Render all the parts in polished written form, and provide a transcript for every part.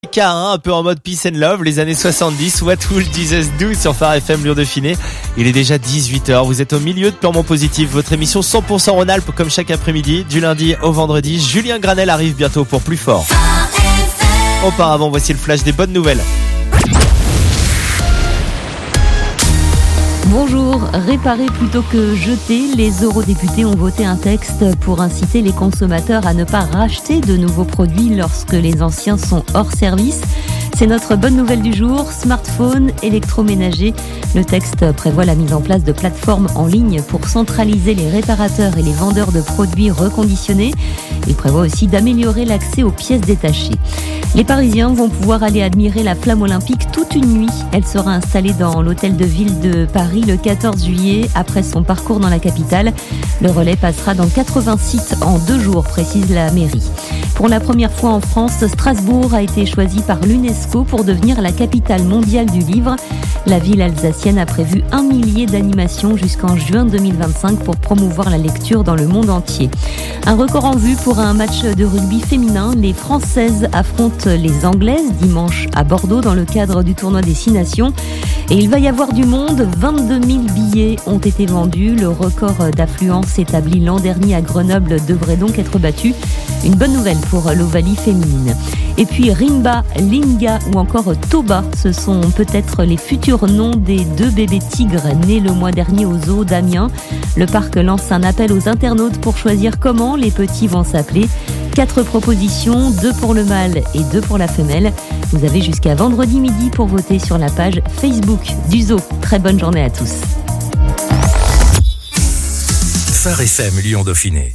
K1, un peu en mode peace and love, les années 70, What Will Jesus Do sur Phare FM Lyon Dauphiné. Il est déjà 18h, vous êtes au milieu de Purement Positif, votre émission 100% Rhône-Alpes comme chaque après-midi, du lundi au vendredi. Julien Granel arrive bientôt pour Plus Fort. Auparavant, voici le flash des bonnes nouvelles. Bonjour, réparer plutôt que jeter, les eurodéputés ont voté un texte pour inciter les consommateurs à ne pas racheter de nouveaux produits lorsque les anciens sont hors service. C'est notre bonne nouvelle du jour, smartphone, électroménager. Le texte prévoit la mise en place de plateformes en ligne pour centraliser les réparateurs et les vendeurs de produits reconditionnés. Il prévoit aussi d'améliorer l'accès aux pièces détachées. Les Parisiens vont pouvoir aller admirer la flamme olympique toute une nuit. Elle sera installée dans l'hôtel de ville de Paris le 14 juillet après son parcours dans la capitale. Le relais passera dans 80 sites en 2 jours, précise la mairie. Pour la première fois en France, Strasbourg a été choisie par l'UNESCO pour devenir la capitale mondiale du livre. La ville alsacienne a prévu 1 millier d'animations jusqu'en juin 2025 pour promouvoir la lecture dans le monde entier. Un record en vue pour un match de rugby féminin. Les Françaises affrontent les Anglaises dimanche à Bordeaux dans le cadre du tournoi des 6 nations. Et il va y avoir du monde. 22 000 billets ont été vendus. Le record d'affluence établi l'an dernier à Grenoble devrait donc être battu. Une bonne nouvelle pour l'Ovalie féminine. Et puis Rimba, Linga ou encore Toba, ce sont peut-être les futurs noms des 2 bébés tigres nés le mois dernier au zoo d'Amiens. Le parc lance un appel aux internautes pour choisir comment les petits vont s'appeler. 4 propositions, 2 pour le mâle et 2 pour la femelle. Vous avez jusqu'à vendredi midi pour voter sur la page Facebook du zoo. Très bonne journée à tous. Phare FM Lyon Dauphiné.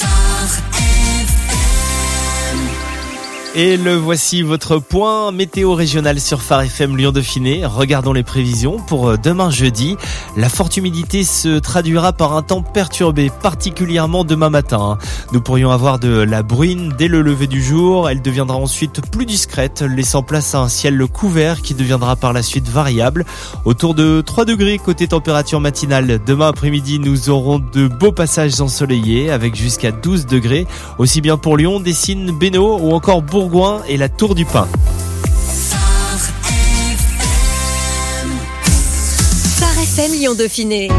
Et le voici votre point météo régional sur Phare FM Lyon Dauphiné. Regardons les prévisions pour demain jeudi. La forte humidité se traduira par un temps perturbé, particulièrement demain matin. Nous pourrions avoir de la bruine dès le lever du jour. Elle deviendra ensuite plus discrète, laissant place à un ciel couvert qui deviendra par la suite variable. Autour de 3 degrés côté température matinale. Demain après-midi, nous aurons de beaux passages ensoleillés avec jusqu'à 12 degrés. Aussi bien pour Lyon, Dessines, Bénaud ou encore Bourgoin et la Tour du Pin. Phare FM Lyon Dauphiné.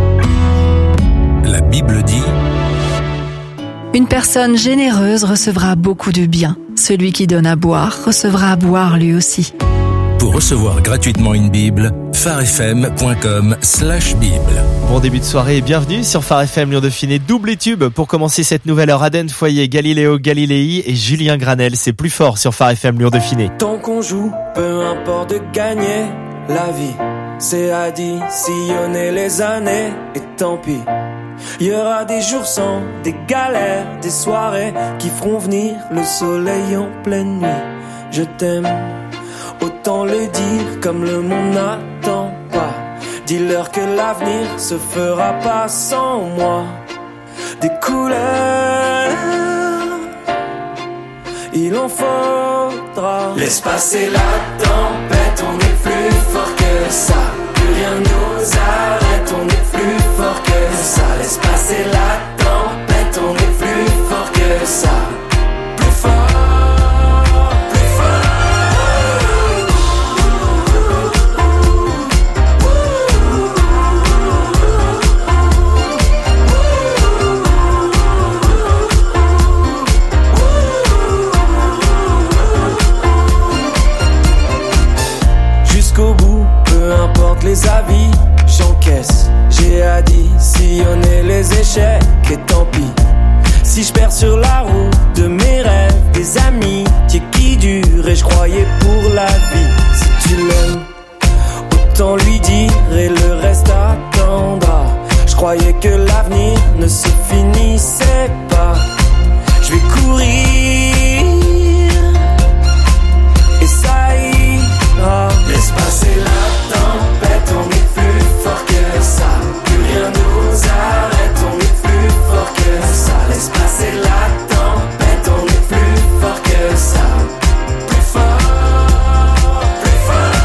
La Bible dit: Une personne généreuse recevra beaucoup de bien. Celui qui donne à boire recevra à boire lui aussi. Pour recevoir gratuitement une Bible, pharefm.com/Bible. Bon début de soirée et bienvenue sur Phare FM Lyon Dauphiné. Double tube pour commencer cette nouvelle heure. Aden Foyer, Galiléo Galilei et Julien Granel. C'est Plus Fort sur Phare FM Lyon Dauphiné. Tant qu'on joue, peu importe de gagner. La vie, c'est additionner les années. Et tant pis, il y aura des jours sans, des galères, des soirées qui feront venir le soleil en pleine nuit. Je t'aime, autant le dire comme le monde n'attend pas. Dis-leur que l'avenir se fera pas sans moi. Des couleurs, il en faudra. Laisse passer la tempête, on est plus fort que ça. Plus rien nous arrête, on est plus fort que ça. Laisse passer la tempête, on est plus fort que ça. Plus fort. Les avis, j'encaisse. J'ai additionné les échecs et tant pis. Si je perds sur la route de mes rêves, des amitiés qui durent et je croyais pour la vie. Si tu l'aimes, autant lui dire et le reste attendra. Je croyais que l'avenir ne se finissait pas. Je vais courir et ça ira. Laisse passer la tempête, on est plus fort que ça. Plus rien nous arrête, on est plus fort que ça. Laisse passer la tempête, on est plus fort que ça. Plus fort, plus fort.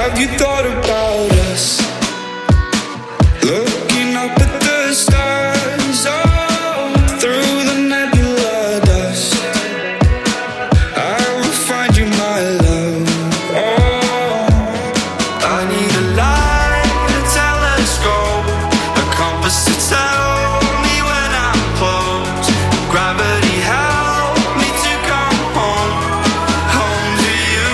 Have you thought about us? Looking up at the stars, oh, through the nebula dust, I will find you, my love. Oh, I need a light, a telescope, a compass to tell me when I'm close. Gravity help me to come home, home to you.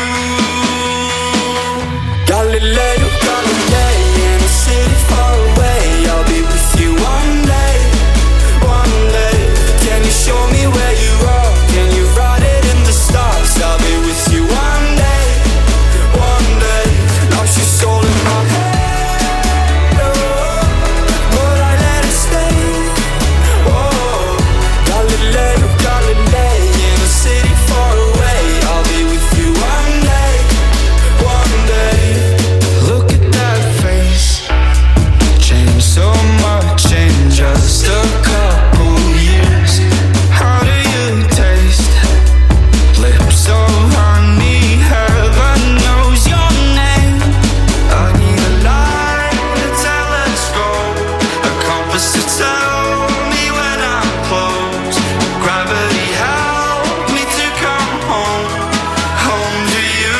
Galileo, Galilei, in a city far away, I'll be with you one day, one day. Can you show me where you are? Can you write it in the stars? I'll be with you one day, one day. Now she's all in my head, oh, but I let it stay. Oh, Galileo, Galilei, in a city far away, I'll be with you one day, one day. Look at that face, changed so much in just a couple years. How do you taste? Lips so honey, heaven knows your name. I need a light, a telescope, a compass to tell me when I'm close. Gravity help me to come home, home to you.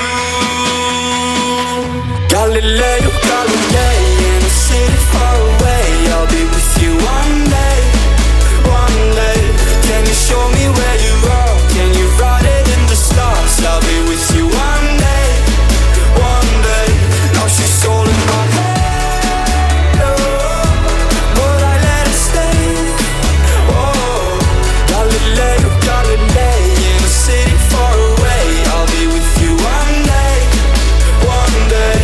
Galileo, Galilei, in a city far away, I'll be with you one day, one day. Can you show me where you are? Can you write it in the stars? I'll be with you one day, one day. Now she's all in my head, oh, but I let it stay. Oh, Galileo, Galilei, in a city far away, I'll be with you one day, one day.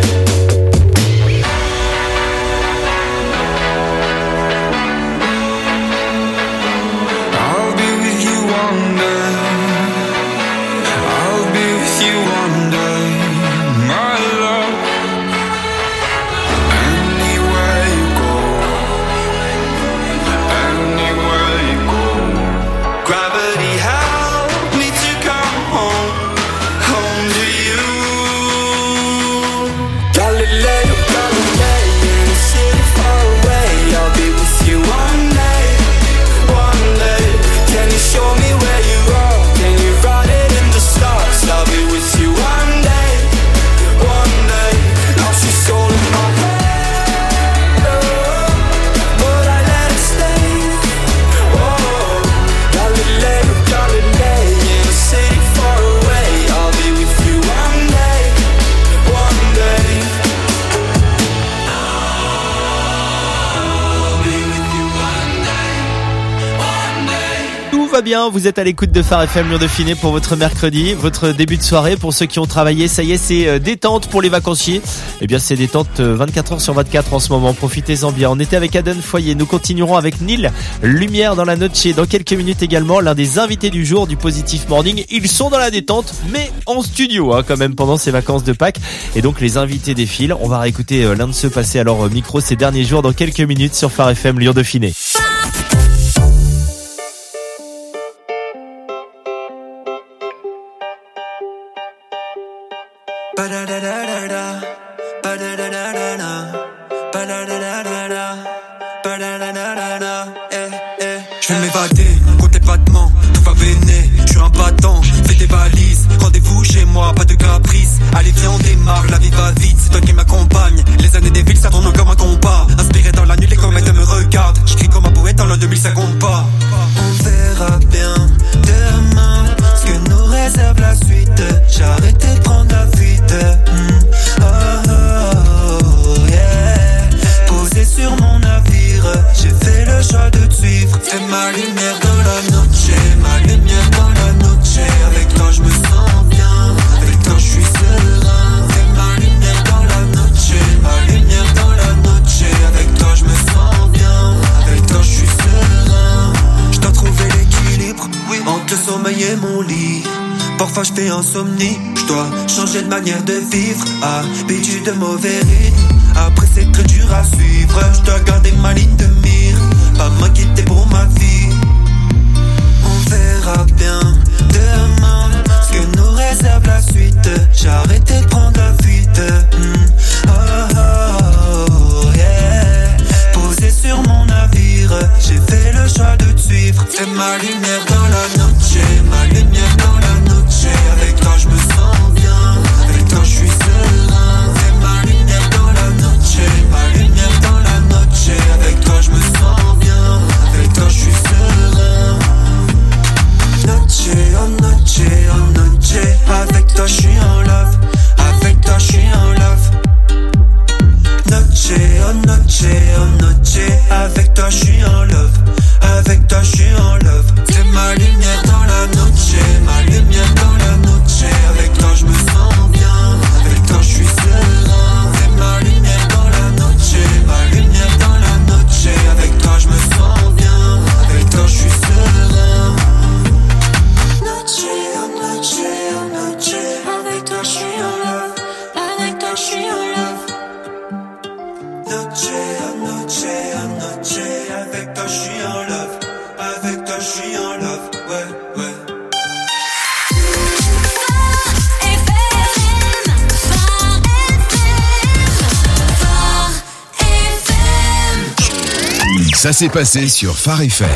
I'll be with you one day. I'll be with you one day, my love. Anywhere you go, anywhere you go. Gravity help me to come home, home to you. Galileo, Galilei, in a city far away, I'll be with you one day, one day. Can you show me where you are? Can you write it in the stars? I'll be with you one day, one day. Now she's all in my head, oh, but I let it stay. Oh, Galileo, Galilei, in a city far away, I'll be with you one day, one day. I'll be with you one day, one day. Tout va bien, vous êtes à l'écoute de Phare FM Lyon Dauphiné pour votre mercredi, votre début de soirée. Pour ceux qui ont travaillé, ça y est, c'est détente pour les vacanciers. Eh bien, c'est détente 24 heures sur 24 en ce moment. Profitez-en bien. On était avec Aden Foyer. Nous continuerons avec Neil, Lumière dans la Noche. Dans quelques minutes également, l'un des invités du jour du Positif Morning. Ils sont dans la détente, mais en studio, quand même, pendant ces vacances de Pâques. Et donc, les invités défilent. On va réécouter l'un de ceux passés à leur micro ces derniers jours dans quelques minutes sur Phare FM Lyon Dauphiné. Je vais m'évader, comptez pas de ment, tout va véner, je suis un battant, fais tes valises, rendez-vous chez moi, pas de caprice, allez viens on démarre, la vie va vite, c'est toi qui m'accompagne, les années des villes ça tourne comme un combat, inspiré dans la nuit les comètes me regardent, j'crie comme un poète en l'an 2000 ça compte pas. On verra bien demain, ce que nous réserve la suite, j'ai arrêté de prendre la fuite, yeah. Posé sur mon navire, j'ai fait le choix de te suivre. Fais ma lumière dans la noche, ma lumière dans la noche. Avec toi je me sens bien, avec toi je suis serein. Fais ma lumière dans la noche, ma lumière dans la noche. Avec toi je me sens bien, avec toi je suis serein. Je dois trouver l'équilibre, oui, entre sommeil et mon lit. Parfois je fais insomnie, je dois changer de manière de vivre. Habitude de mauvais rythme, après c'est très dur à suivre. Je dois garder ma ligne de mire, pas m'inquiéter pour ma vie. On verra bien demain, ce que nous réserve la suite. J'ai arrêté de prendre la fuite. je suis en love. Noche à noche à noche, avec toi je suis en love. Avec toi je suis en love, ouais, ouais. Ça s'est passé sur Phare FM.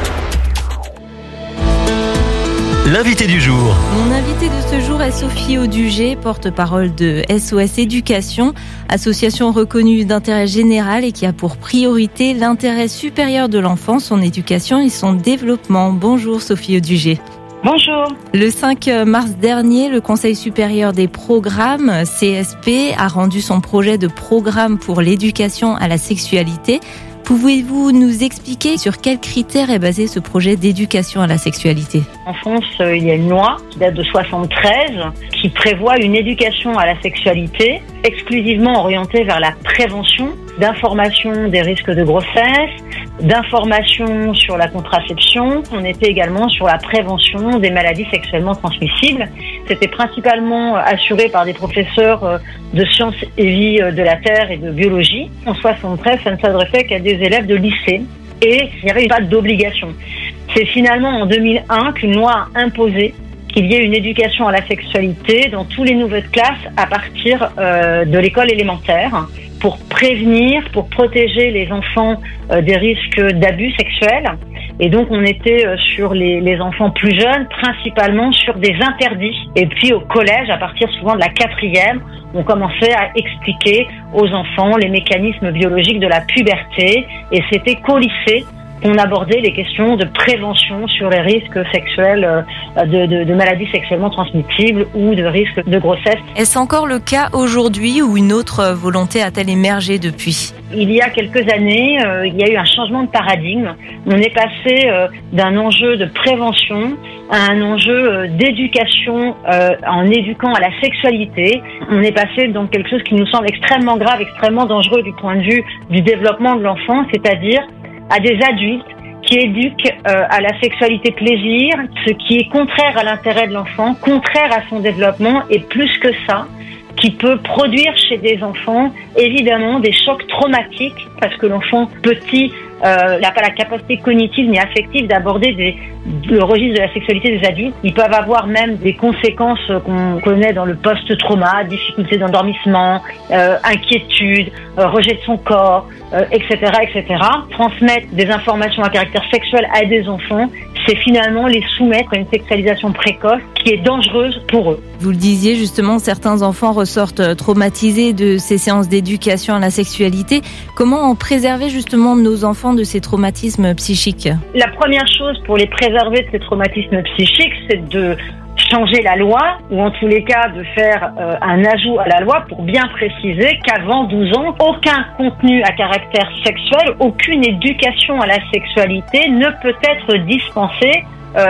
L'invité du jour. Mon invité de ce jour est Sophie Audugé, porte-parole de SOS Éducation, association reconnue d'intérêt général et qui a pour priorité l'intérêt supérieur de l'enfant, son éducation et son développement. Bonjour Sophie Audugé. Bonjour. Le 5 mars dernier, le Conseil supérieur des programmes, CSP, a rendu son projet de programme pour l'éducation à la sexualité. Pouvez-vous nous expliquer sur quels critères est basé ce projet d'éducation à la sexualité ? En France, il y a une loi qui date de 73 qui prévoit une éducation à la sexualité exclusivement orientée vers la prévention, d'information des risques de grossesse, d'information sur la contraception. On était également sur la prévention des maladies sexuellement transmissibles. C'était principalement assuré par des professeurs de sciences et vie de la Terre et de biologie. En 73, ça ne s'adressait qu'à des élèves de lycée et il n'y avait pas d'obligation. C'est finalement en 2001 qu'une loi a imposé qu'il y ait une éducation à la sexualité dans tous les niveaux de classe à partir de l'école élémentaire pour prévenir, pour protéger les enfants des risques d'abus sexuels. Et donc on était sur les enfants plus jeunes, principalement sur des interdits. Et puis au collège, à partir souvent de la 4e, on commençait à expliquer aux enfants les mécanismes biologiques de la puberté. Et c'était qu'au lycée qu'on abordait les questions de prévention sur les risques sexuels, de maladies sexuellement transmissibles ou de risques de grossesse. Est-ce encore le cas aujourd'hui ou une autre volonté a-t-elle émergé depuis ? Il y a quelques années, il y a eu un changement de paradigme. On est passé d'un enjeu de prévention à un enjeu d'éducation en éduquant à la sexualité. On est passé dans quelque chose qui nous semble extrêmement grave, extrêmement dangereux du point de vue du développement de l'enfant, c'est-à-dire à des adultes qui éduquent à la sexualité plaisir, ce qui est contraire à l'intérêt de l'enfant, contraire à son développement et plus que ça, qui peut produire chez des enfants évidemment des chocs traumatiques parce que l'enfant petit n'a pas la capacité cognitive ni affective d'aborder le registre de la sexualité des adultes. Ils peuvent avoir même des conséquences qu'on connaît dans le post-trauma, difficultés d'endormissement, inquiétude, rejet de son corps, etc., etc. Transmettre des informations à caractère sexuel à des enfants, c'est finalement les soumettre à une sexualisation précoce qui est dangereuse pour eux. Vous le disiez justement, certains enfants ressortent traumatisés de ces séances d'éducation à la sexualité. Comment en préserver justement nos enfants de ces traumatismes psychiques ? La première chose pour les préserver de ces traumatismes psychiques, c'est de changer la loi, ou en tous les cas de faire un ajout à la loi pour bien préciser qu'avant 12 ans, aucun contenu à caractère sexuel, aucune éducation à la sexualité ne peut être dispensée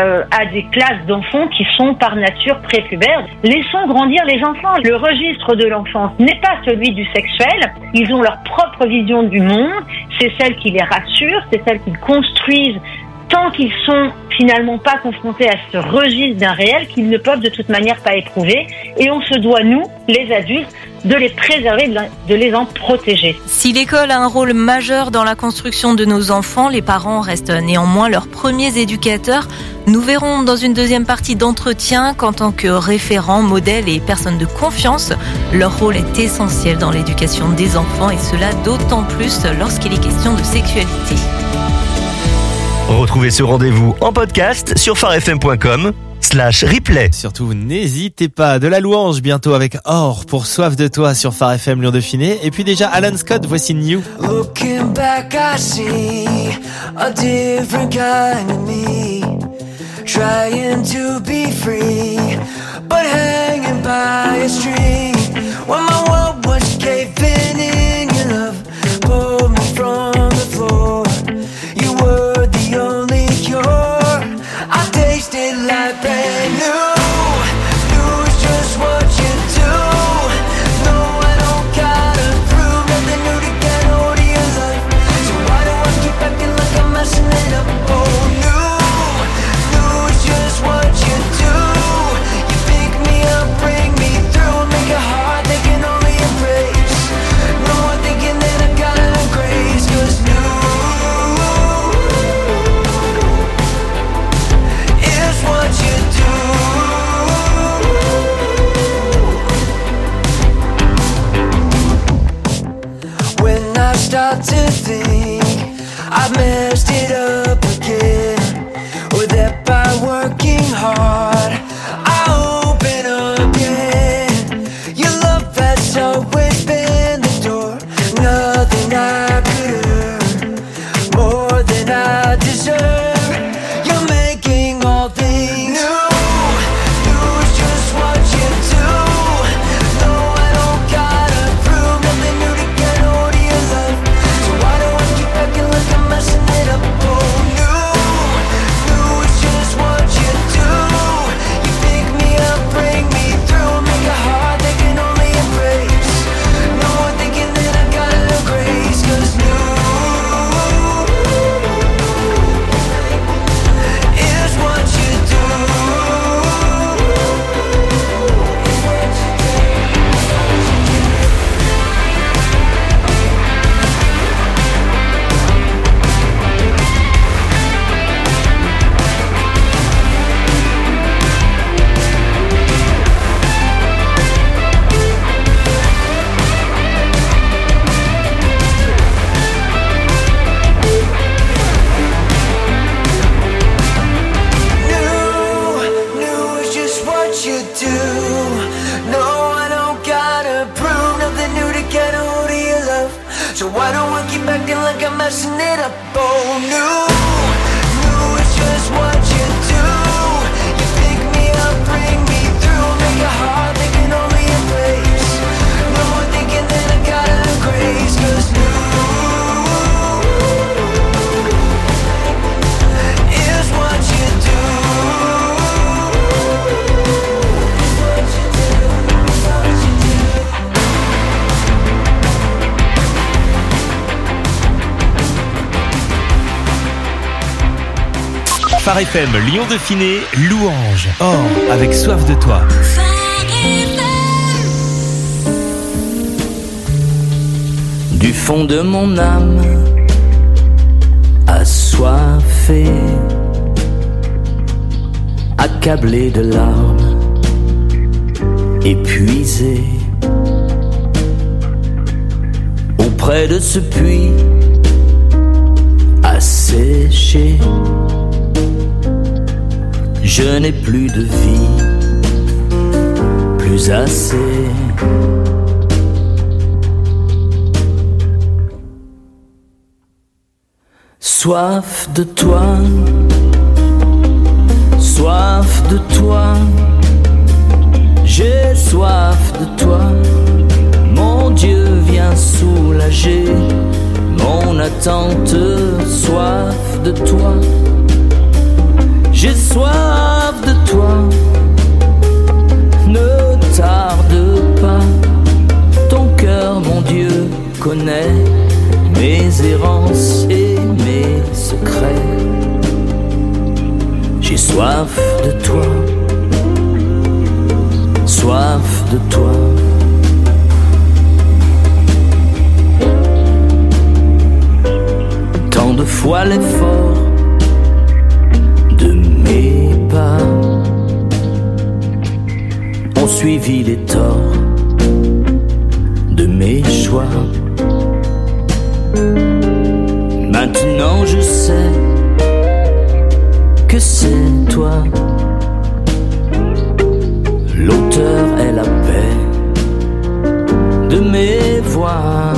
à des classes d'enfants qui sont par nature prépubères. Laissons grandir les enfants. Le registre de l'enfance n'est pas celui du sexuel. Ils ont leur propre vision du monde. C'est celle qui les rassure, c'est celle qu'ils construisent tant qu'ils sont finalement pas confrontés à ce registre d'un réel qu'ils ne peuvent de toute manière pas éprouver. Et on se doit, nous, les adultes, de les préserver, de les en protéger. Si l'école a un rôle majeur dans la construction de nos enfants, les parents restent néanmoins leurs premiers éducateurs. Nous verrons dans une deuxième partie d'entretien qu'en tant que référents, modèles et personnes de confiance, leur rôle est essentiel dans l'éducation des enfants et cela d'autant plus lorsqu'il est question de sexualité. Retrouvez ce rendez-vous en podcast sur pharefm.com/replay. Surtout, n'hésitez pas, de la louange bientôt avec Or pour Soif de toi sur Phare FM Lyon Dauphiné. Et puis déjà Alan Scott, voici New. Looking back, I see a different kind of me, trying to be free, but hanging by a string. When my world was caving in, your love pulled me from the floor. You were the only cure. I tasted like brand new. Lose just what you do. No, I don't gotta prove nothing new to get hold of your life. So why do I keep acting like I'm messing it up? Oh, new. Lose just what you do. You pick me up, bring me through, make a start to think I've messed it up again, or that by working hard I open up again. Your love has always been the door, nothing I could earn, more than I deserve. You're making all things new. New is just what you do. No, I don't gotta prove nothing new to get hold of your love. So why do I keep acting like I'm messing it up? Oh, new is just what you do. You pick me up, bring me through, make a heart that can only embrace. No one thinking that I got a little grace, 'cause new is what you do. New is just what you do. No, I don't gotta prove nothing new to get a hold of your love. So why don't I keep acting like I'm messing it up? Oh, new is just what you do. You pick me up, bring me through, make a heart that can only embrace. No one thinking that I got a little grace, 'cause new is what you do. Phare FM, Lyon Dauphiné, Louange, Or, avec Soif de toi. Du fond de mon âme, assoiffé, accablé de larmes, épuisé, auprès de ce puits, asséché. Je n'ai plus de vie, plus assez. Soif de toi, soif de toi, j'ai soif de toi. Mon Dieu, viens soulager mon attente, soif de toi. J'ai soif de toi, ne tarde pas. Ton cœur, mon Dieu, connaît mes errances et mes secrets. J'ai soif de toi, soif de toi. Tant de fois l'effort de mes pas ont suivi les torts de mes choix. Maintenant je sais que c'est toi, l'auteur et la paix de mes voix.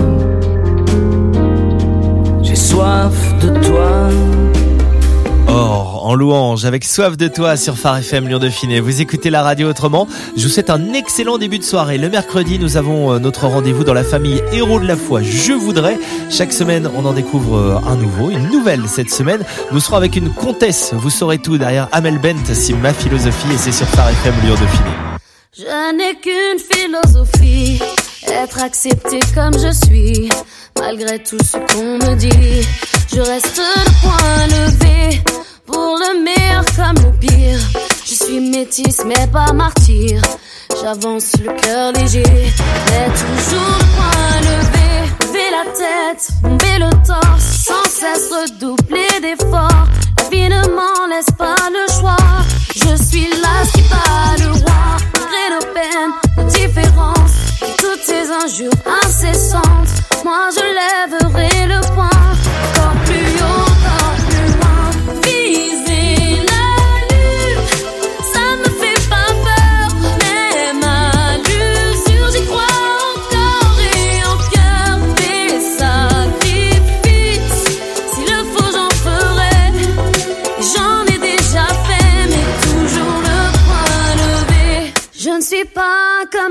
J'ai soif de toi. Or, en louange, avec Soif de toi sur Phare FM Lyon Dauphiné. Vous écoutez la radio autrement. Je vous souhaite un excellent début de soirée. Le mercredi, nous avons notre rendez-vous dans la famille Héros de la foi. Je voudrais. Chaque semaine, on en découvre un nouveau, une nouvelle cette semaine. Nous serons avec une comtesse. Vous saurez tout derrière Amel Bent. C'est ma philosophie et c'est sur Phare FM Lyon Dauphiné. Je n'ai qu'une philosophie, être accepté comme je suis. Malgré tout ce qu'on me dit, je reste le point levé. Pour le meilleur comme le pire, je suis métisse mais pas martyr. J'avance le cœur léger, mais toujours le point levé. Lever la tête, bomber le torse, sans cesse redoubler d'efforts. La vie ne m'en laisse pas le choix. Je suis là qui bat le roi. Malgré nos peines, nos différences, et toutes ces injures incessantes, moi je lèverai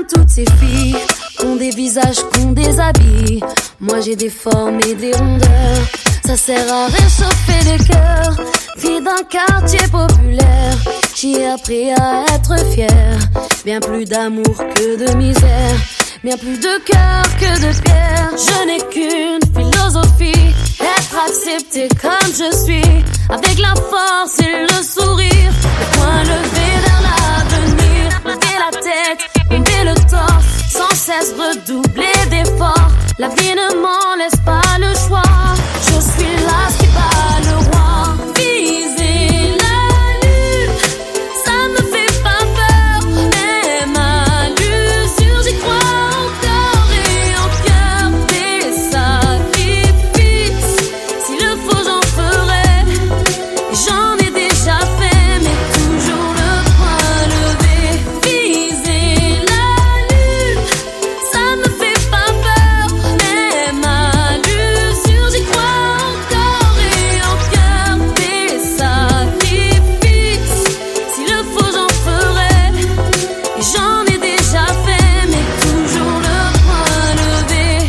toutes ces filles, qu'ont des visages, qu'ont des habits. Moi j'ai des formes et des rondeurs, ça sert à réchauffer le cœur. Fille d'un quartier populaire, j'y ai appris à être fière. Bien plus d'amour que de misère, bien plus de cœur que de pierre. Je n'ai qu'une philosophie, être accepté comme je suis, avec la force et le sourire, le poing levé vers l'avenir. Lever la tête, lever le torse, sans cesse redoubler d'efforts. La vie ne m'en laisse pas le choix, je suis là qui bat le roi. Viser la lune, ça me fait pas peur, même à l'usure j'y crois encore et en cœur. Des sacrifices, s'il le faut j'en ferai, j'en ai déjà fait, mais toujours le poing levé. Viser la lune, ça me fait pas peur, même à l'usure j'y crois encore et en cœur. Des sacrifices, s'il le faut j'en ferai, j'en ai déjà fait, mais toujours le poing levé.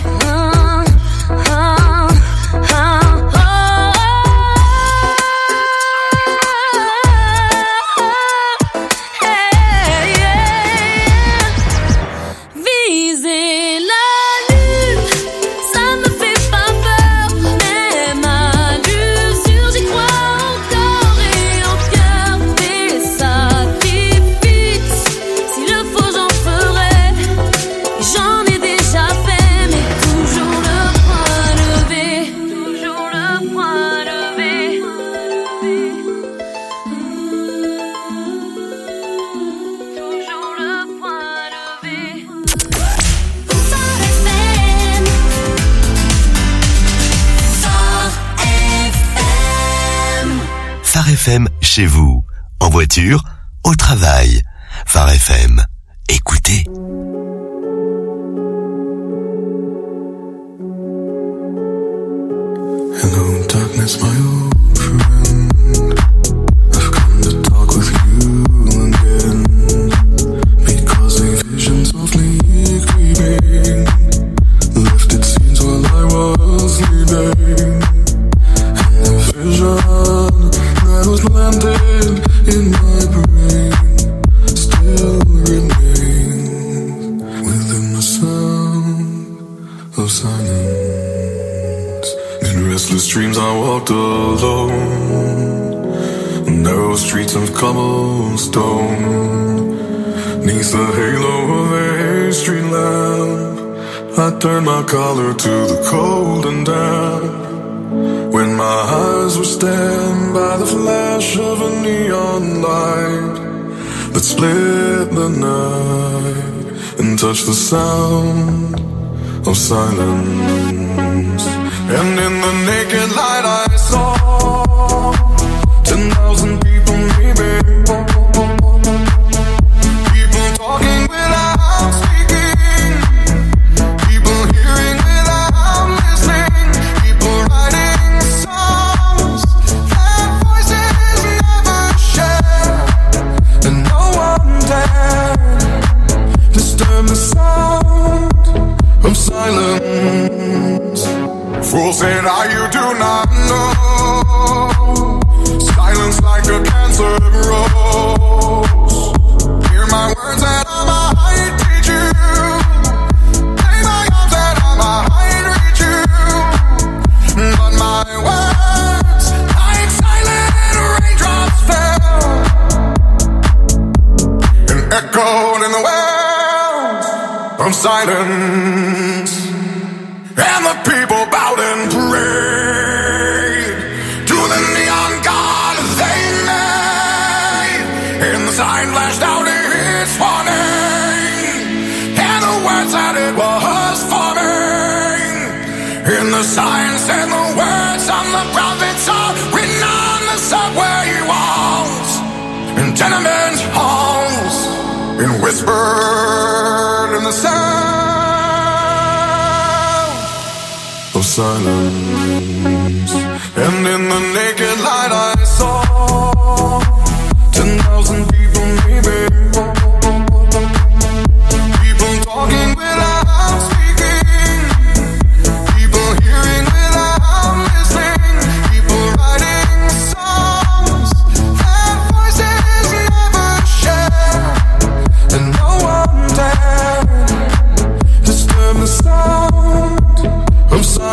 Viser la lune, ça me fait pas peur, même à l'usure j'y crois encore et en cœur. Des sacrifices, s'il le faut j'en ferai, j'en ai déjà fait, mais toujours le poing levé. Toujours le poing levé. Toujours le poing levé. Phare FM chez vous, en voiture, au travail. Phare FM, écoutez. Hello, darkness, my old friend. I've come to talk with you again, because a vision softly creeping left its scenes while I was sleeping, and the vision that was planted in my brain still remains within the sound of silence. In restless dreams I walked alone, narrow streets of cobblestone, neath the halo of a street lamp, I turned my collar to the cold and damp. When my eyes were stabbed by the flash of a neon light that split the night and touched the sound of silence. And in the naked light I saw 10,000 people maybe, people talking without speaking, people hearing without listening, people writing songs that voices never share, and no one dared disturb the sound of silence. Fool said you do not know, silence like a cancer grows. Hear my words and I might teach you, take my arms and I might reach you, but my words like silent raindrops fell and echoed in the wells of silence. And the people bowed and prayed to the neon god they made. And the sign flashed out its warning, and the words that it was forming. And the sign said the words on the prophets are written on the subway walls, in tenement halls, and whispered in the sound of silence. And in the naked light I saw 10,000 people maybe, people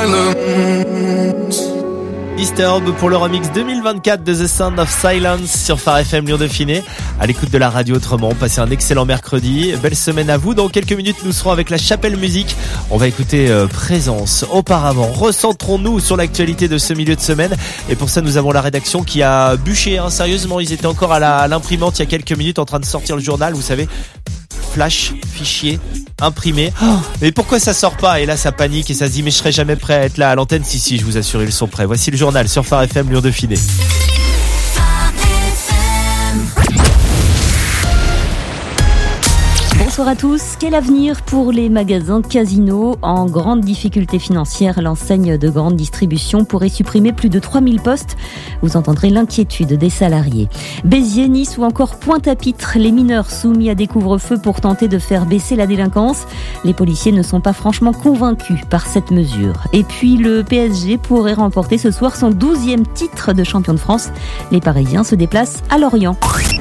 silence. Disturb pour le remix 2024 de The Sound of Silence sur Phare FM Lyon Dauphiné. À l'écoute de la radio autrement, passez un excellent mercredi. Belle semaine à vous. Dans quelques minutes, nous serons avec la Chapelle Musique. On va écouter Présence. Auparavant, recentrons-nous sur l'actualité de ce milieu de semaine. Et pour ça, nous avons la rédaction qui a bûché. Sérieusement, ils étaient encore à l'imprimante il y a quelques minutes en train de sortir le journal. Vous savez, flash, fichier, imprimé. Mais pourquoi ça sort pas? Et là, ça panique et ça se dit, mais je serai jamais prêt à être là à l'antenne. Si, je vous assure, ils sont prêts. Voici le journal sur Phare FM Lyon Dauphiné. Bonsoir à tous. Quel avenir pour les magasins Casino? En grande difficulté financière, l'enseigne de grande distribution pourrait supprimer plus de 3000 postes. Vous entendrez l'inquiétude des salariés. Béziers, Nice ou encore Pointe-à-Pitre, les mineurs soumis à des couvre-feux pour tenter de faire baisser la délinquance. Les policiers ne sont pas franchement convaincus par cette mesure. Et puis le PSG pourrait remporter ce soir son 12e titre de champion de France. Les Parisiens se déplacent à Lorient.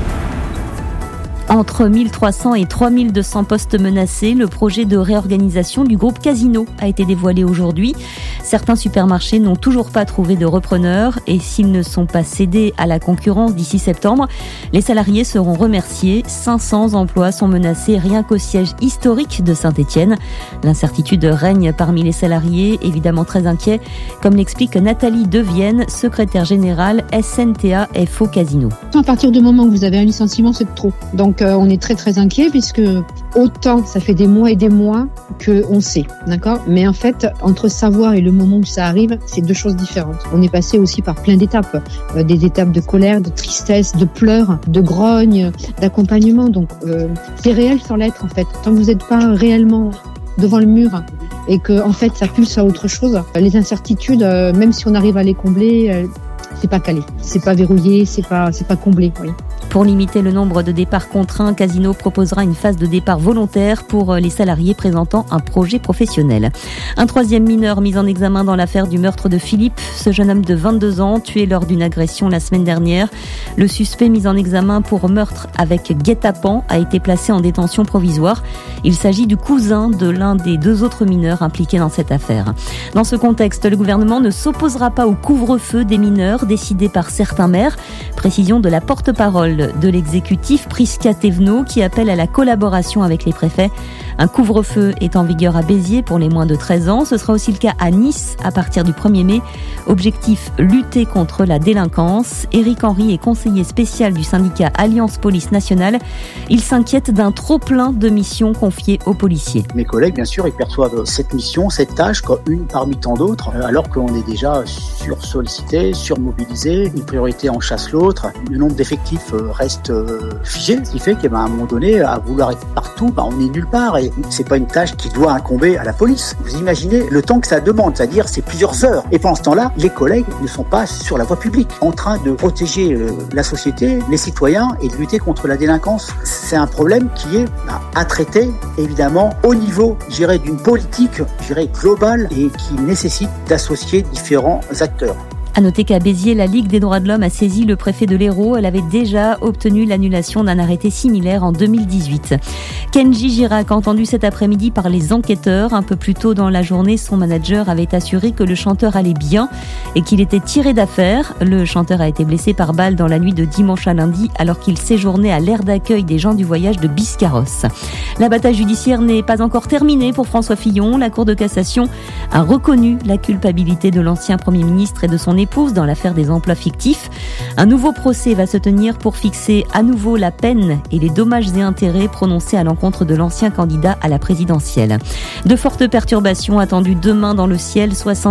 Entre 1300 et 3200 postes menacés, le projet de réorganisation du groupe Casino a été dévoilé aujourd'hui. Certains supermarchés n'ont toujours pas trouvé de repreneurs et s'ils ne sont pas cédés à la concurrence d'ici septembre, les salariés seront remerciés. 500 emplois sont menacés rien qu'au siège historique de Saint-Étienne. L'incertitude règne parmi les salariés, évidemment très inquiets, comme l'explique Nathalie Devienne, secrétaire générale SNTA FO Casino. À partir du moment où vous avez un licenciement, c'est trop. Donc on est très très inquiet puisque autant ça fait des mois et des mois qu'on sait, d'accord ? Mais en fait, entre savoir et le moment où ça arrive, c'est deux choses différentes. On est passé aussi par plein d'étapes, des étapes de colère, de tristesse, de pleurs, de grogne, d'accompagnement. Donc c'est réel sans l'être en fait. Tant que vous n'êtes pas réellement devant le mur et que en fait ça pulse à autre chose, les incertitudes, même si on arrive à les combler, c'est pas calé, c'est pas verrouillé, c'est pas comblé. Oui. Pour limiter le nombre de départs contraints, Casino proposera une phase de départ volontaire pour les salariés présentant un projet professionnel. Un troisième mineur mis en examen dans l'affaire du meurtre de Philippe. Ce jeune homme de 22 ans, tué lors d'une agression la semaine dernière. Le suspect mis en examen pour meurtre avec guet-apens a été placé en détention provisoire. Il s'agit du cousin de l'un des deux autres mineurs impliqués dans cette affaire. Dans ce contexte, le gouvernement ne s'opposera pas au couvre-feu des mineurs décidé par certains maires. Précision de la porte-parole de l'exécutif, Prisca Thévenot, qui appelle à la collaboration avec les préfets. Un couvre-feu est en vigueur à Béziers pour les moins de 13 ans. Ce sera aussi le cas à Nice à partir du 1er mai. Objectif, lutter contre la délinquance. Éric Henry est conseiller spécial du syndicat Alliance Police Nationale. Il s'inquiète d'un trop-plein de missions confiées aux policiers. Mes collègues, bien sûr, ils perçoivent cette mission, cette tâche, comme une parmi tant d'autres, alors qu'on est déjà sursollicité, surmobilisé. Une priorité en chasse l'autre. Le nombre d'effectifs reste figé, ce qui fait qu'à un moment donné, à vouloir être partout, on est nulle part et c'est pas une tâche qui doit incomber à la police. Vous imaginez le temps que ça demande, c'est-à-dire c'est plusieurs heures. Et pendant ce temps-là, les collègues ne sont pas sur la voie publique, en train de protéger la société, les citoyens et de lutter contre la délinquance. C'est un problème qui est à traiter, évidemment, au niveau, d'une politique, globale et qui nécessite d'associer différents acteurs. À noter qu'à Béziers, la Ligue des droits de l'homme a saisi le préfet de l'Hérault. Elle avait déjà obtenu l'annulation d'un arrêté similaire en 2018. Kenji Girac, entendu cet après-midi par les enquêteurs. Un peu plus tôt dans la journée, son manager avait assuré que le chanteur allait bien et qu'il était tiré d'affaire. Le chanteur a été blessé par balle dans la nuit de dimanche à lundi alors qu'il séjournait à l'aire d'accueil des gens du voyage de Biscarrosse. La bataille judiciaire n'est pas encore terminée pour François Fillon. La Cour de cassation a reconnu la culpabilité de l'ancien Premier ministre et de son épouse dans l'affaire des emplois fictifs. Un nouveau procès va se tenir pour fixer à nouveau la peine et les dommages et intérêts prononcés à l'encontre de l'ancien candidat à la présidentielle. De fortes perturbations attendues demain dans le ciel.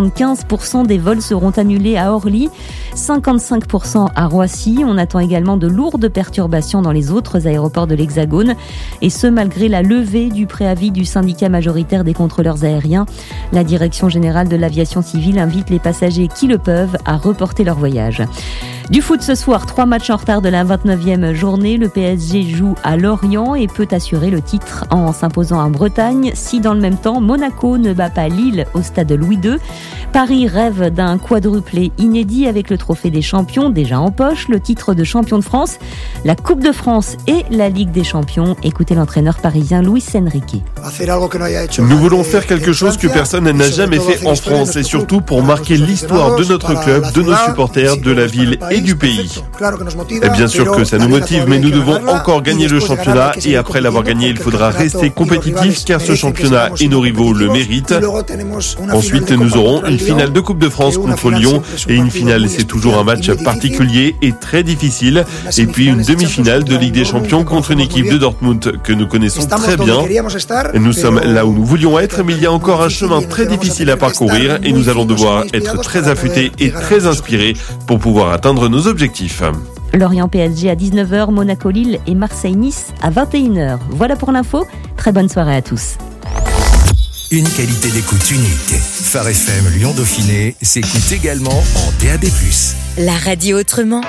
75% des vols seront annulés à Orly, 55% à Roissy. On attend également de lourdes perturbations dans les autres aéroports de l'Hexagone. Et ce, malgré la levée du préavis du syndicat majoritaire des contrôleurs aériens. La Direction générale de l'aviation civile invite les passagers qui le peuvent à reporter leur voyage. Du foot ce soir, 3 matchs en retard de la 29e journée. Le PSG joue à Lorient et peut assurer le titre en s'imposant en Bretagne. Si dans le même temps, Monaco ne bat pas Lille au stade Louis II. Paris rêve d'un quadruplé inédit avec le trophée des champions déjà en poche, le titre de champion de France, la Coupe de France et la Ligue des champions. Écoutez l'entraîneur parisien Luis Enrique. Nous voulons faire quelque chose que personne n'a jamais fait en France et surtout pour marquer l'histoire de notre club, de nos supporters, de la ville et du pays. Et bien sûr que ça nous motive, mais nous devons encore gagner le championnat et après l'avoir gagné, il faudra rester compétitif car ce championnat et nos rivaux le méritent. Ensuite, nous aurons une finale de Coupe de France contre Lyon et une finale, c'est toujours un match particulier et très difficile. Et puis une demi-finale de Ligue des Champions contre une équipe de Dortmund que nous connaissons très bien. Nous sommes là où nous voulions être, mais il y a encore un chemin très difficile à parcourir et nous allons devoir être très affûtés et très inspirés pour pouvoir atteindre nos objectifs. Lorient PSG à 19h, Monaco Lille et Marseille Nice à 21h. Voilà pour l'info. Très bonne soirée à tous. Une qualité d'écoute unique. Phare FM Lyon Dauphiné s'écoute également en DAB+. La radio autrement.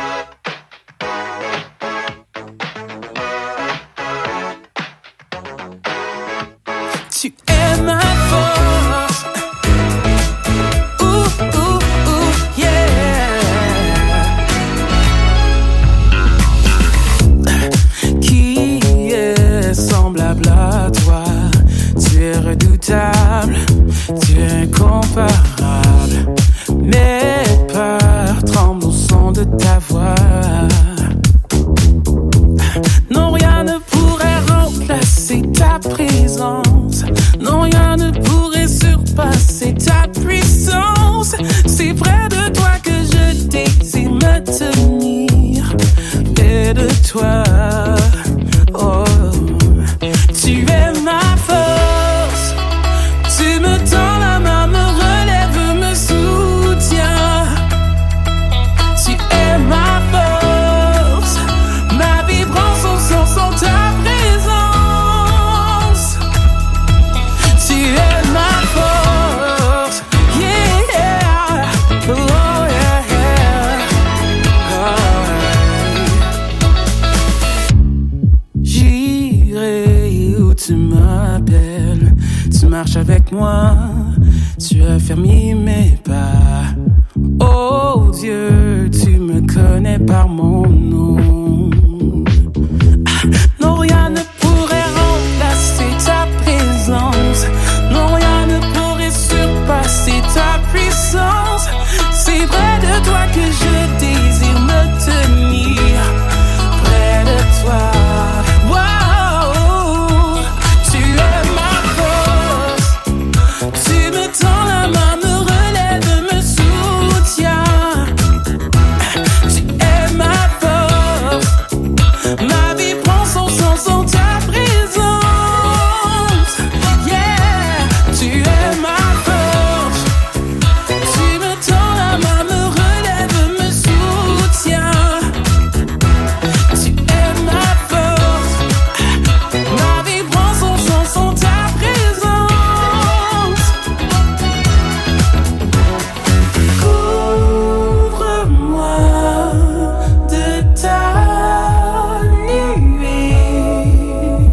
Tu es ma force. Qui est semblable à toi? Tu es redoutable, tu es incomparable. Mes peurs tremblent au son de ta voix. Non, rien ne pourrait remplacer ta présence. Non, rien ne pourrait surpasser ta puissance. C'est près de toi que je désire me tenir. Près de toi, oh, tu es ma force. Tu me tends la main, me relève, me soutiens. Tu es ma force. Ma vie prend son sens sans ta présence. Tu es ma force. Yeah. Oh yeah, yeah. Oh. J'irai où tu m'appelles. Tu marches avec moi. Tu as fermé mes pas. Oh Dieu, tu me connais par mon nom. Non, rien ne pourrait remplacer ta présence. Non, rien ne pourrait surpasser ta puissance. C'est près de toi que je désire me tenir. Près de toi. Wow, tu es ma force. Tu me tends la main, me relève, me soutiens. Tu es ma force. Ma vie prend son sens sans ta présence. Yeah, tu es ma force. Tu me tends la main, me relève, me soutiens. Tu es ma force. Ma vie prend son sens sans ta présence. Couvre-moi de ta nuit.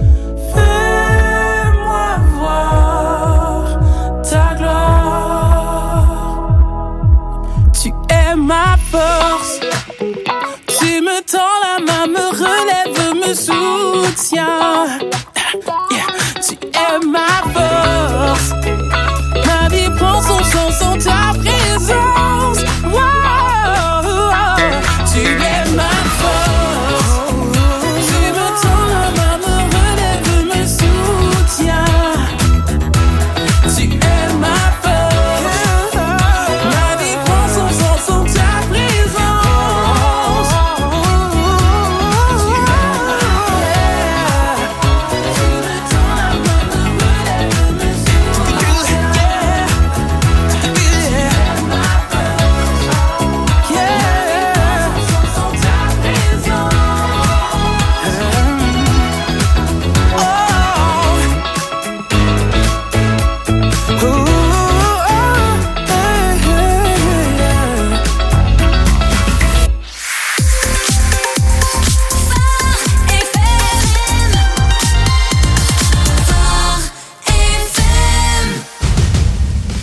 Fais-moi voir ta gloire. Tu es ma force. Tu me tends la main, me relève, me soutiens. Yeah. Tu es ma force. Ma vie prend son sens sans ta présence. Wow. Tu es ma force. Tu me tends la main, me relève, me soutiens. Tu es ma force. Ma vie prend son sens sans ta présence. Yeah.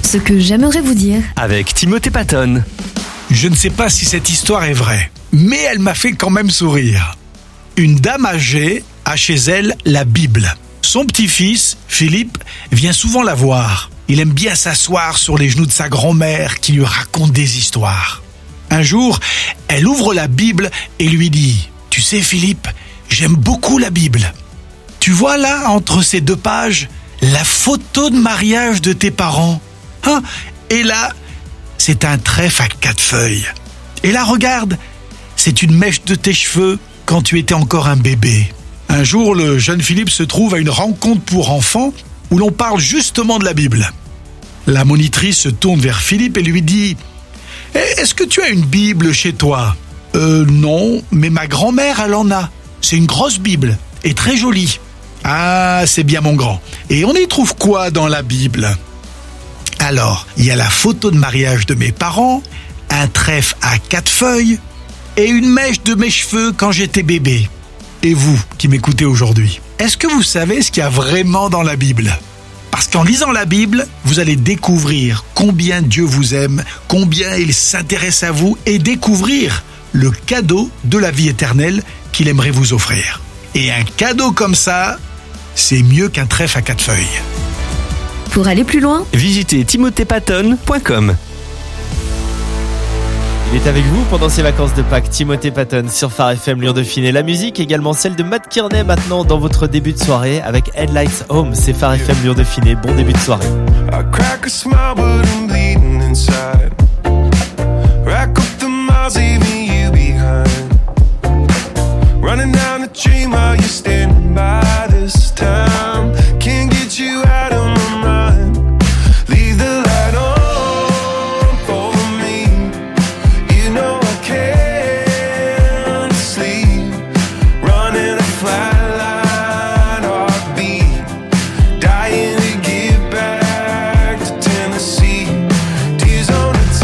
Ce que j'aimerais vous dire. Avec Timothée Patton. Je ne sais pas si cette histoire est vraie, mais elle m'a fait quand même sourire. Une dame âgée a chez elle la Bible. Son petit-fils, Philippe, vient souvent la voir. Il aime bien s'asseoir sur les genoux de sa grand-mère qui lui raconte des histoires. Un jour, elle ouvre la Bible et lui dit « Tu sais Philippe, j'aime beaucoup la Bible. Tu vois là, entre ces deux pages, la photo de mariage de tes parents. Hein ? Et là, c'est un trèfle à 4 feuilles. Et là, regarde, c'est une mèche de tes cheveux quand tu étais encore un bébé. » Un jour, le jeune Philippe se trouve à une rencontre pour enfants où l'on parle justement de la Bible. La monitrice se tourne vers Philippe et lui dit « Est-ce que tu as une Bible chez toi ?»« Non, mais ma grand-mère, elle en a. C'est une grosse Bible et très jolie. »« Ah, c'est bien mon grand. Et on y trouve quoi dans la Bible ?»« Alors, il y a la photo de mariage de mes parents, un trèfle à 4 feuilles et une mèche de mes cheveux quand j'étais bébé. Et vous, qui m'écoutez aujourd'hui, est-ce que vous savez ce qu'il y a vraiment dans la Bible ? Parce qu'en lisant la Bible, vous allez découvrir combien Dieu vous aime, combien il s'intéresse à vous et découvrir le cadeau de la vie éternelle qu'il aimerait vous offrir. Et un cadeau comme ça, c'est mieux qu'un trèfle à 4 feuilles. Pour aller plus loin, visitez timothépatton.com. Il est avec vous pendant ces vacances de Pâques, Timothée Patton sur Phare FM Lyon Dauphiné. La musique, également celle de Matt Kearney maintenant dans votre début de soirée avec Headlights Home. C'est Phare FM Lyon Dauphiné. Bon début de soirée. I crack a smile but I'm bleeding inside. Rack up the miles leaving you behind. Running down the dream while you're standing by this time. Can't get you out of my mind. Leave the light on. Dying to get back to Tennessee. Tears on the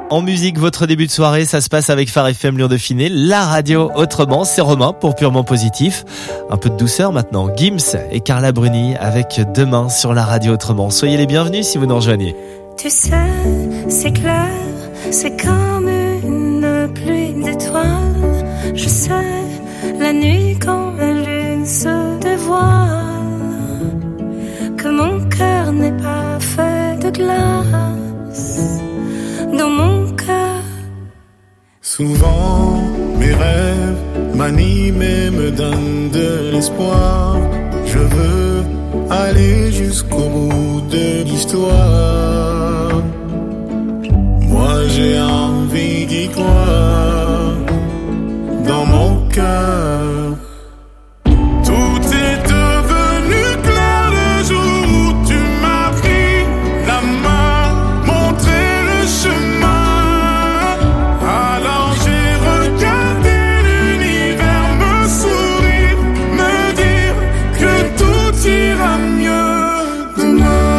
En musique, votre début de soirée, ça se passe avec Phare FM Lyon Dauphiné, la radio autrement. C'est Romain pour Purement Positif. Un peu de douceur maintenant. Gims et Carla Bruni avec Demain sur la radio autrement. Soyez les bienvenus si vous nous rejoignez. Tu sais, c'est clair, c'est comme une pluie d'étoiles. Je sais, la nuit quand la lune se dévoile, que mon cœur n'est pas fait de glace. Dans mon cœur, souvent mes rêves m'animent et me donnent de l'espoir. Je veux aller jusqu'au bout de l'histoire. Moi j'ai envie d'y croire. Dans mon cœur, tout est devenu clair le jour où tu m'as pris la main, montré le chemin. Alors j'ai regardé l'univers me sourire, me dire que tout ira mieux demain.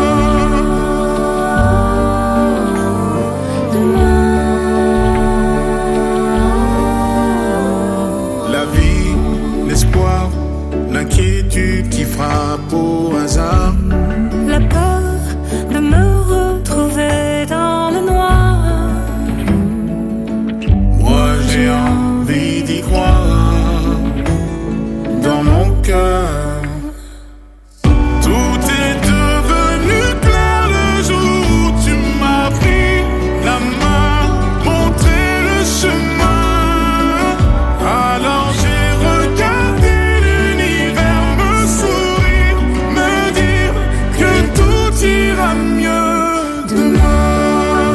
L'inquiétude qui frappe au hasard, la peur de me retrouver dans le noir. Moi j'ai envie d'y croire. Dans mon cœur, tout est devenu clair le jour où tu m'as pris la main, montré le chemin. Alors j'ai regardé ira mieux demain.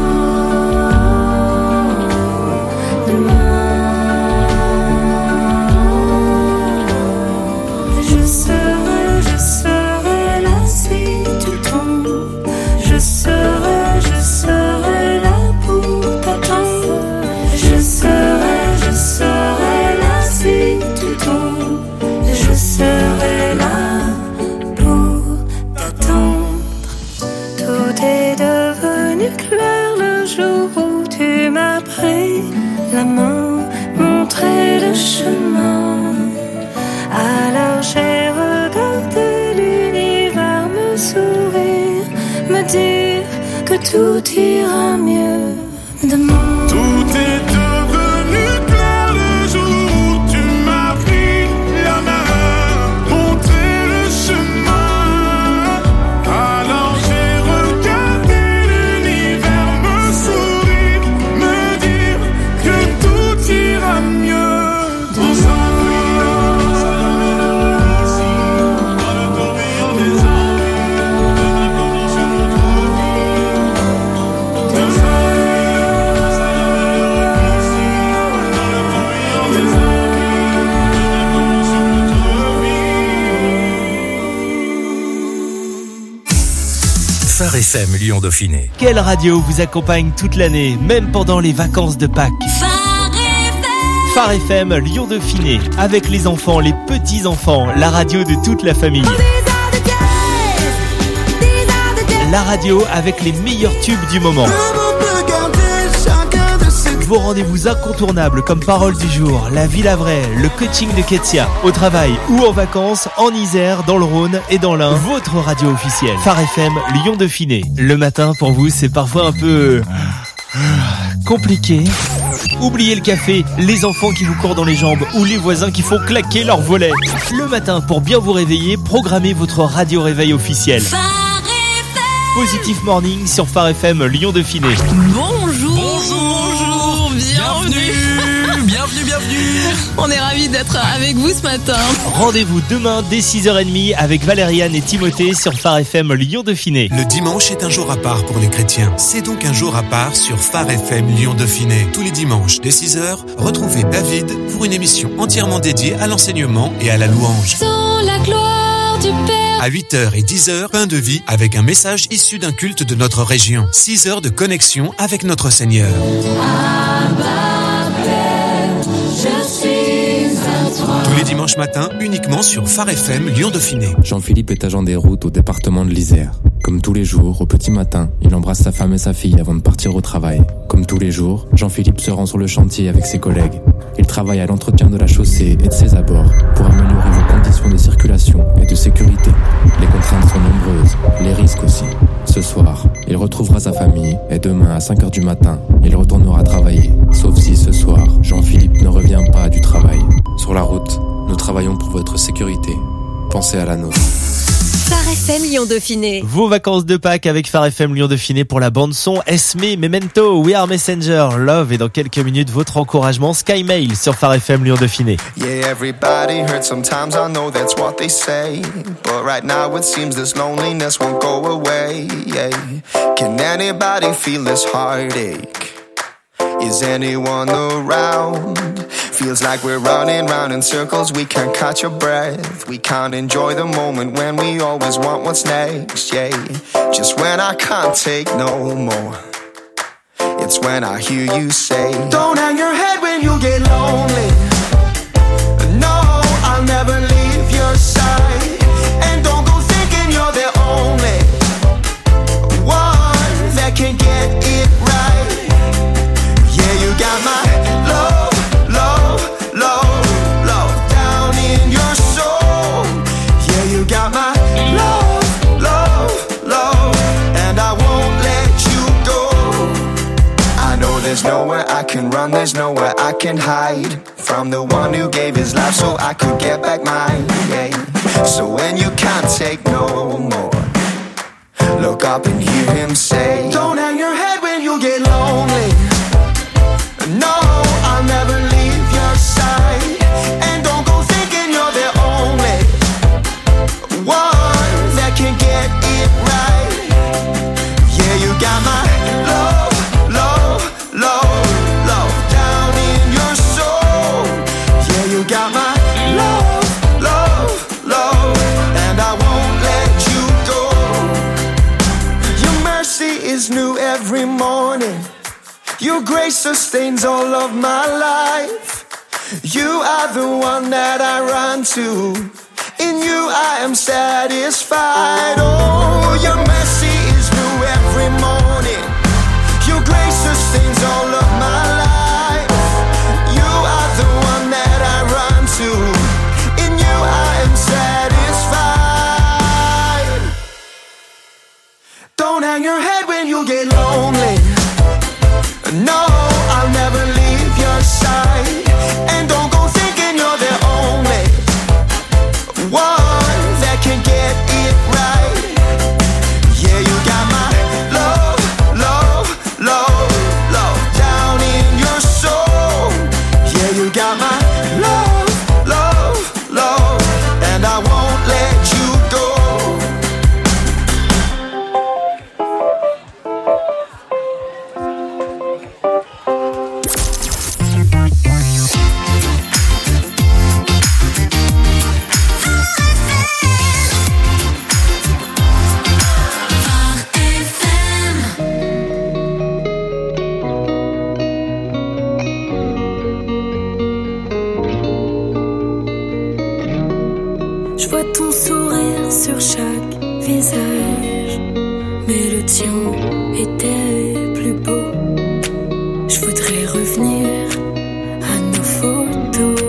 Je serai là si tu tombes. Je serai là pour t'attendre. Je serai là si tu tombes. Je serai là pour t'attendre. Tout est devenu clair le jour où tu m'as pris la main, montré le chemin. Alors j'ai regardé l'univers me sourire, me dire que tout ira mieux demain. Tout est devenu clair le jour où tu m'as pris la main, montré le chemin. Alors j'ai regardé l'univers me sourire, me dire que tout ira mieux demain. Phare FM Lyon Dauphiné. Quelle radio vous accompagne toute l'année, même pendant les vacances de Pâques? Phare FM Lyon Dauphiné, avec les enfants, les petits-enfants, la radio de toute la famille. La radio avec les meilleurs tubes du moment. Vos rendez-vous incontournables comme Parole du jour, La Ville à Vrai, le coaching de Ketia, au travail ou en vacances, en Isère, dans le Rhône et dans l'Ain, votre radio officielle. Phare FM Lyon Dauphiné. Le matin pour vous c'est parfois un peu compliqué. Oubliez le café, les enfants qui vous courent dans les jambes ou les voisins qui font claquer leurs volets. Le matin pour bien vous réveiller, programmez votre radio réveil officielle. Positif Morning sur Phare FM Lyon Dauphiné. Bonjour, bienvenue. On est ravis d'être avec vous ce matin. Rendez-vous demain dès 6h30 avec Valériane et Timothée sur Phare FM Lyon Dauphiné. Le dimanche est un jour à part pour les chrétiens. C'est donc un jour à part sur Phare FM Lyon Dauphiné. Tous les dimanches dès 6h, retrouvez David pour une émission entièrement dédiée à l'enseignement et à la louange. Dans la gloire du Père. À 8h et 10h, pain de vie avec un message issu d'un culte de notre région. 6 heures de connexion avec notre Seigneur. Tous les dimanches matins, uniquement sur Phare FM Lyon Dauphiné. Jean-Philippe est agent des routes au département de l'Isère. Comme tous les jours, au petit matin, il embrasse sa femme et sa fille avant de partir au travail. Comme tous les jours, Jean-Philippe se rend sur le chantier avec ses collègues. Il travaille à l'entretien de la chaussée et de ses abords pour améliorer vos conditions de circulation et de sécurité. Les contraintes sont nombreuses, les risques aussi. Ce soir, il retrouvera sa famille et demain à 5h du matin, il retournera travailler. Sauf si ce soir, Jean-Philippe ne revient pas du travail. Sur la route, nous travaillons pour votre sécurité. Pensez à la nôtre. Phare FM Lyon Dauphiné. Vos vacances de Pâques avec Phare FM Lyon Dauphiné pour la bande son Esme, Memento, We Are Messenger, Love et dans quelques minutes votre encouragement Sky Mail sur Phare FM Lyon Dauphiné. Yeah, everybody hurts sometimes, I know that's what they say. But right now it seems this loneliness won't go away. Yeah. Can anybody feel this heartache? Is anyone around? Feels like we're running round in circles, we can't catch a breath. We can't enjoy the moment when we always want what's next, yeah. Just when I can't take no more, it's when I hear you say, don't hang your head when you get lonely. No, I'll never leave your side. And don't go thinking you're the only one that can get it right. Yeah, you got my love, love, love, love down in your soul. Yeah, you got my love, love, love, and I won't let you go. I know there's nowhere I can run, there's nowhere I can hide from the one who gave his life so I could get back mine. Yeah. So when you can't take no more, look up and hear him say, don't hang your head when you get lonely. No, I'll never leave your side. And don't go thinking you're the only one that can get it right. Yeah, you got my love, love, love, love down in your soul. Yeah, you got my love, love, love, and I won't let you go. Your mercy is new every morning. Your grace sustains all of my life. You are the one that I run to. In you I am satisfied. Oh, your mercy is new every morning. Your grace sustains all of my life. You are the one that I run to. In you I am satisfied. Don't hang your head when you get lonely. No, I'll never leave your side. And don't go thinking you're the only one that can get it right. Yeah, you got my love, love, love, love down in your soul. Yeah, you got my love, love, love, and I won't let you go. Je vois ton sourire sur chaque visage, mais le tien était plus beau. Je voudrais revenir à nos photos.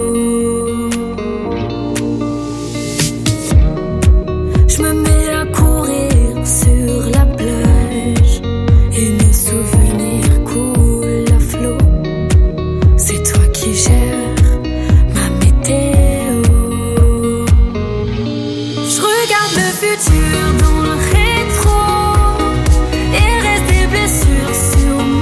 Je me mets à courir sur la plage et nos souvenirs coulent à flot. C'est toi qui gères ma météo. Je regarde le futur dans le rétro et reste des blessures sur moi.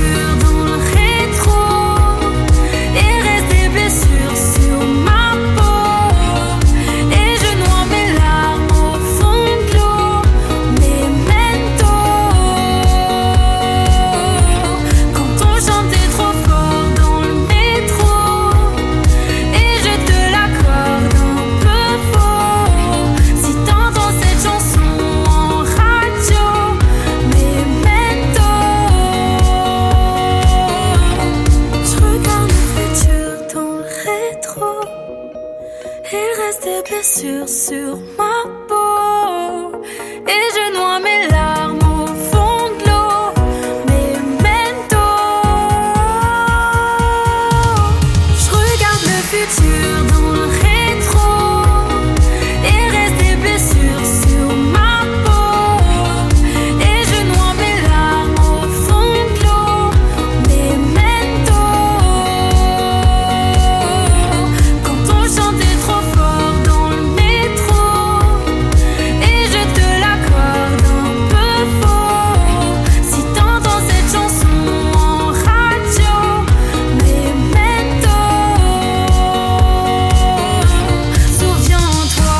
futur dans le rétro et reste des blessures sur ma peau. Et je noie mes larmes au fond de l'eau, Memento. Quand on chantait trop fort dans le métro et je te l'accorde un peu faux. Si t'entends cette chanson en radio, Memento. Je regarde le futur dans le rétro, il reste des blessures sur ma peau et je noie mes larmes au fond de l'eau, Memento. Je regarde le futur dans le rétro, il reste des blessures sur ma peau et je noie mes larmes au fond de l'eau, Memento. Quand on chantait trop fort dans le métro et je te l'accorde un peu faux. Si t'entends cette chanson en radio, Memento. Souviens-toi,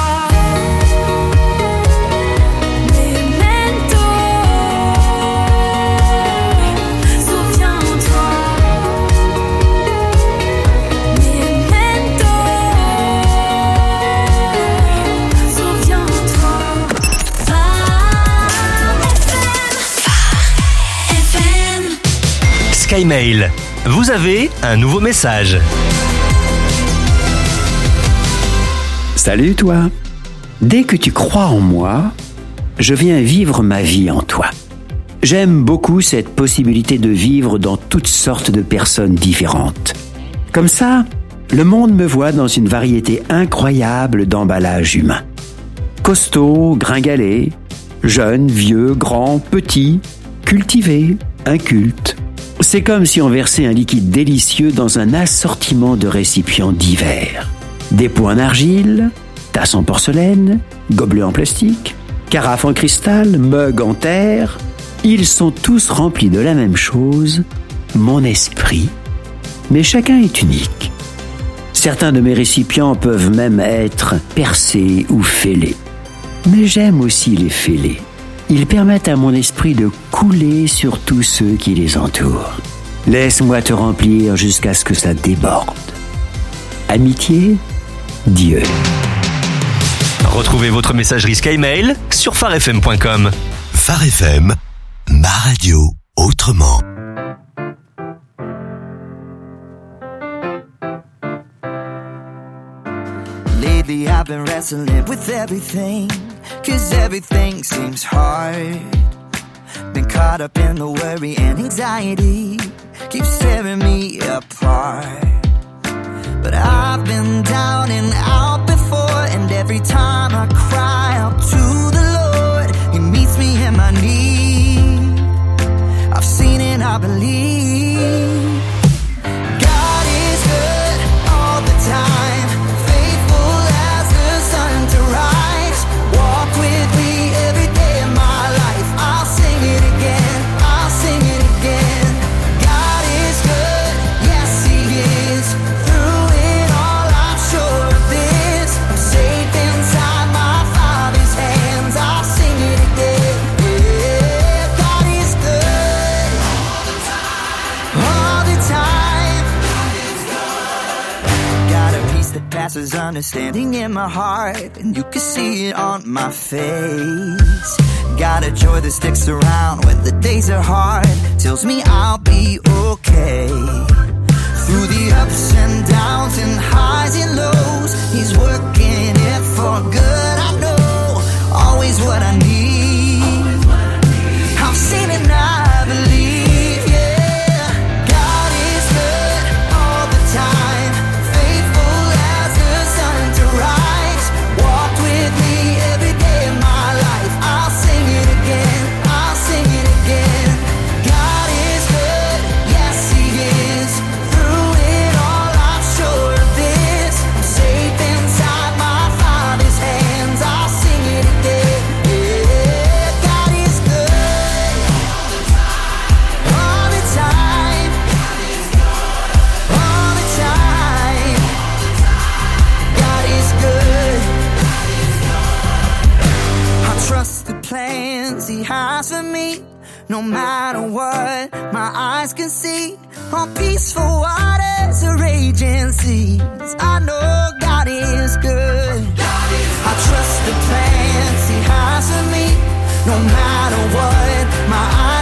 Memento. Souviens-toi, Memento. Souviens-toi. FM. Skymail, vous avez un nouveau message. Salut toi. Dès que tu crois en moi, je viens vivre ma vie en toi. J'aime beaucoup cette possibilité de vivre dans toutes sortes de personnes différentes. Comme ça, le monde me voit dans une variété incroyable d'emballages humains. Costaud, gringalet, jeune, vieux, grand, petit, cultivé, inculte. C'est comme si on versait un liquide délicieux dans un assortiment de récipients divers. Des pots en argile, tasses en porcelaine, gobelets en plastique, carafes en cristal, mugs en terre. Ils sont tous remplis de la même chose, mon esprit. Mais chacun est unique. Certains de mes récipients peuvent même être percés ou fêlés. Mais j'aime aussi les fêlés. Ils permettent à mon esprit de couler sur tous ceux qui les entourent. Laisse-moi te remplir jusqu'à ce que ça déborde. Amitié, Dieu. Retrouvez votre messagerie Skymail sur farfm.com. Phare FM, ma radio autrement. Lately I've been wrestling with everything, 'cause everything seems hard. Been caught up in the worry and anxiety, keeps tearing me apart. But I've been down and out before, and every time I cry out to the Lord, He meets me in my need. I've seen it, I believe. God is good all the time, faithful as the sun to rise. Walk with me every day of my life. I'll sing it again, I'll sing it again. God is good, yes He is. Through it all I'm sure of this, I'm safe inside my Father's hands. I'll sing it again, yeah. God is good all the time. Got a peace that passes understanding in my heart, and you can see it on my face. Got a joy that sticks around when the days are hard, tells me I'll be okay. Through the ups and downs and highs and lows, He's working it for good. I know always what I need. I've seen it and I believe, yeah. God is good all the time, faithful as the sun to rise. Walk with me every day of my life. I'll sing it again, I'll sing it again. God is good, yes No matter what my eyes can see, on peaceful waters or raging seas, I know God is good. I trust the plans He has for me. No matter what my eyes